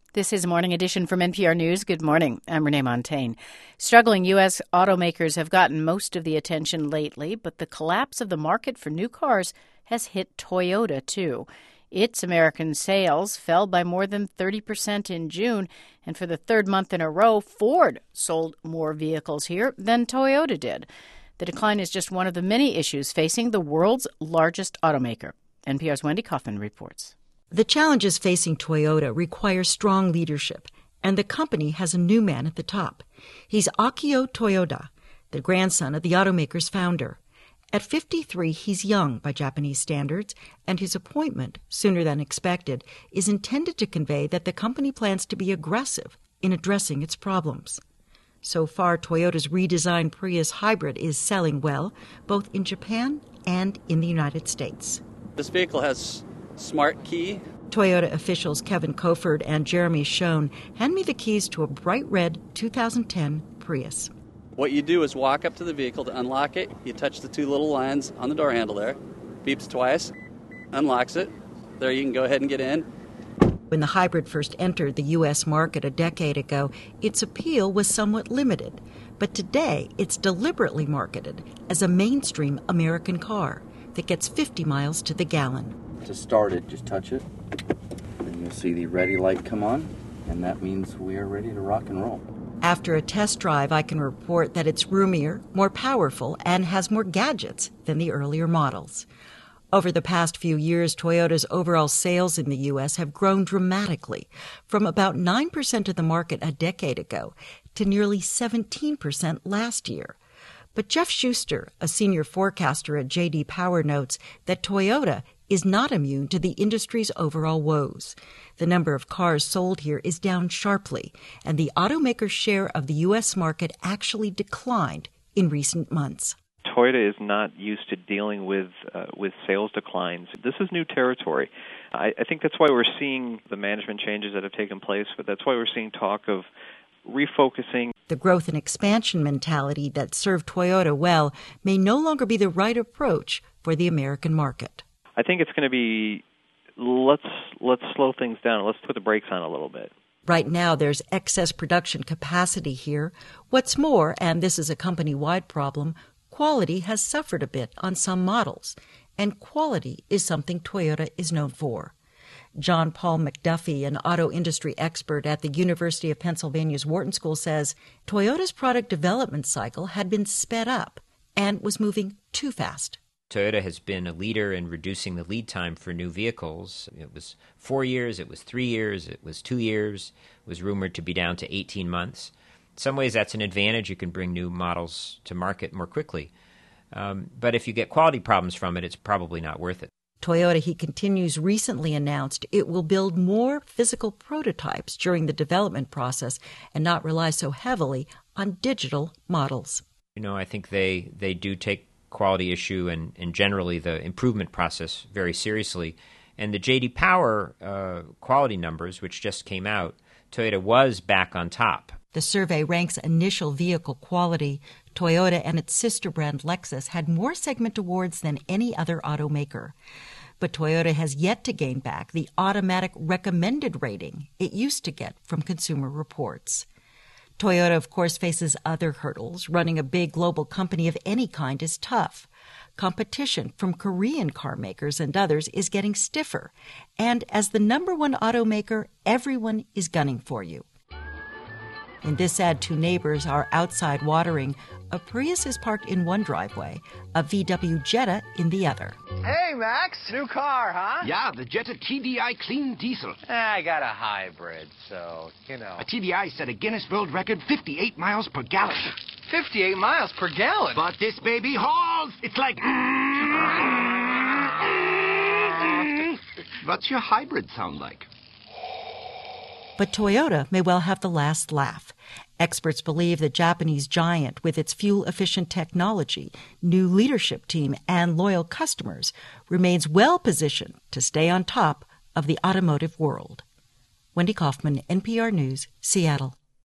This is Morning Edition from NPR News. Good morning. I'm Renee Montaigne. Struggling U.S. automakers have gotten most of the attention lately, but the collapse of the market for new cars has hit Toyota, too. Its American sales fell by more than 30% in June, and for the third month in a row, Ford sold more vehicles here than Toyota did. The decline is just one of the many issues facing the world's largest automaker. NPR's Wendy Kaufman reports. The challenges facing Toyota require strong leadership, and the company has a new man at the top. He's Akio Toyoda, the grandson of the automaker's founder. At 53, he's young by Japanese standards, and his appointment, sooner than expected, is intended to convey that the company plans to be aggressive in addressing its problems. So far, Toyota's redesigned Prius hybrid is selling well, both in Japan and in the United States. This vehicle has Smart Key. Toyota officials Kevin Koford and Jeremy Schoen hand me the keys to a bright red 2010 Prius. What you do is walk up to the vehicle to unlock it. You touch the two little lines on the door handle there. Beeps twice, unlocks it. There you can go ahead and get in. When the hybrid first entered the U.S. market a decade ago, its appeal was somewhat limited. But today, it's deliberately marketed as a mainstream American car that gets 50 miles to the gallon. To start it, just touch it, and you'll see the ready light come on, and that means we are ready to rock and roll. After a test drive, I can report that it's roomier, more powerful, and has more gadgets than the earlier models. Over the past few years, Toyota's overall sales in the U.S. have grown dramatically, from about 9% of the market a decade ago to nearly 17% last year. But Jeff Schuster, a senior forecaster at J.D. Power, notes that Toyota is not immune to the industry's overall woes. The number of cars sold here is down sharply, and the automaker's share of the U.S. market actually declined in recent months. Toyota is not used to dealing with sales declines. This is new territory. I think that's why we're seeing the management changes that have taken place, but that's why we're seeing talk of refocusing. The growth and expansion mentality that served Toyota well may no longer be the right approach for the American market. I think it's going to be, let's slow things down. Let's put the brakes on a little bit. Right now, there's excess production capacity here. What's more, and this is a company-wide problem, quality has suffered a bit on some models, and quality is something Toyota is known for. John Paul McDuffie, an auto industry expert at the University of Pennsylvania's Wharton School, says Toyota's product development cycle had been sped up and was moving too fast. Toyota has been a leader in reducing the lead time for new vehicles. It was 4 years, it was 3 years, it was 2 years, it was rumored to be down to 18 months. In some ways, that's an advantage. You can bring new models to market more quickly. But if you get quality problems from it, it's probably not worth it. Toyota, he continues, recently announced it will build more physical prototypes during the development process and not rely so heavily on digital models. I think they do take quality issue and generally the improvement process very seriously. And the J.D. Power quality numbers, which just came out, Toyota was back on top. The survey ranks initial vehicle quality. Toyota and its sister brand Lexus had more segment awards than any other automaker. But Toyota has yet to gain back the automatic recommended rating it used to get from Consumer Reports. Toyota, of course, faces other hurdles. Running a big global company of any kind is tough. Competition from Korean car makers and others is getting stiffer. And as the number one automaker, everyone is gunning for you. In this ad, two neighbors are outside watering. A Prius is parked in one driveway, a VW Jetta in the other. Hey, Max, new car, huh? Yeah, the Jetta TDI Clean Diesel. I got a hybrid, so, A TDI set a Guinness World Record 58 miles per gallon. 58 miles per gallon? But this baby hauls! It's like... What's your hybrid sound like? But Toyota may well have the last laugh. Experts believe the Japanese giant, with its fuel-efficient technology, new leadership team, and loyal customers, remains well-positioned to stay on top of the automotive world. Wendy Kaufman, NPR News, Seattle.